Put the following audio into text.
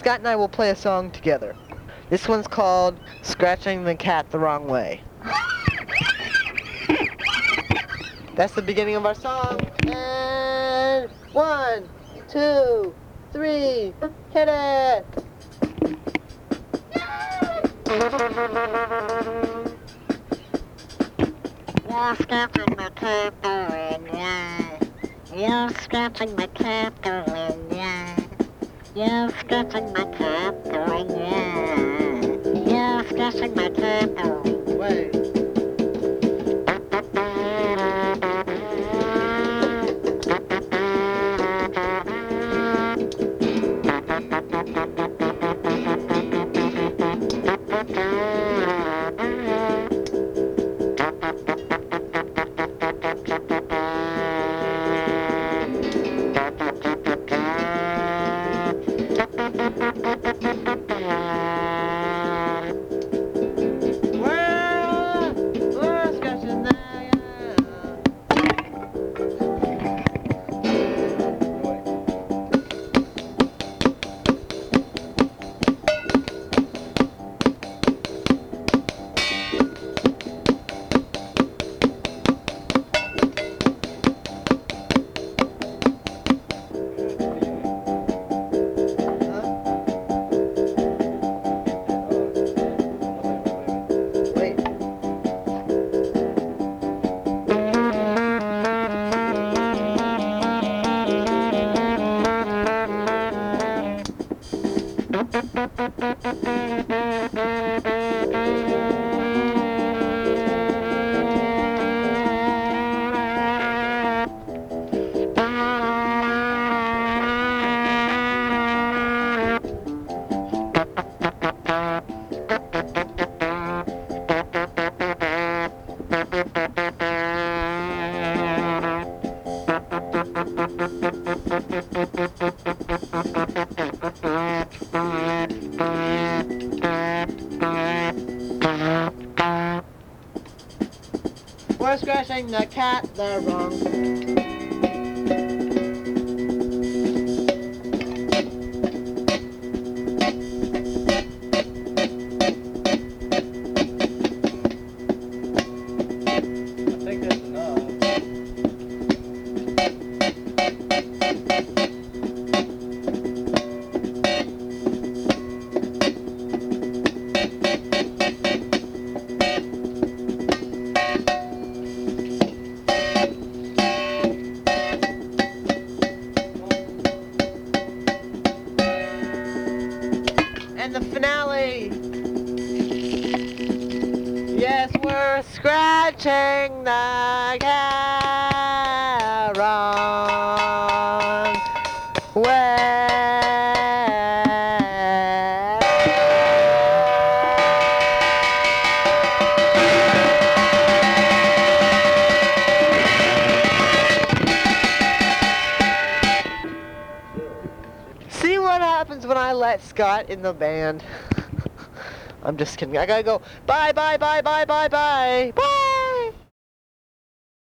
Scott and I will play a song together. This one's called Scratching the Cat the Wrong Way. That's the beginning of our song. And 1, 2, 3, hit it! You're scratching my cat going round. You're scratching my cat going round. You're scratching my cat going round. You're scratching my cat going Way. We're scratching the Wait. We're scratching the cat the wrong. I think that's enough. And the finale. Yes, we're scratching the cat wrong way. See what happens when I let Scott in the band? I'm just kidding. I gotta go. Bye, bye, bye, bye, bye, bye. Bye.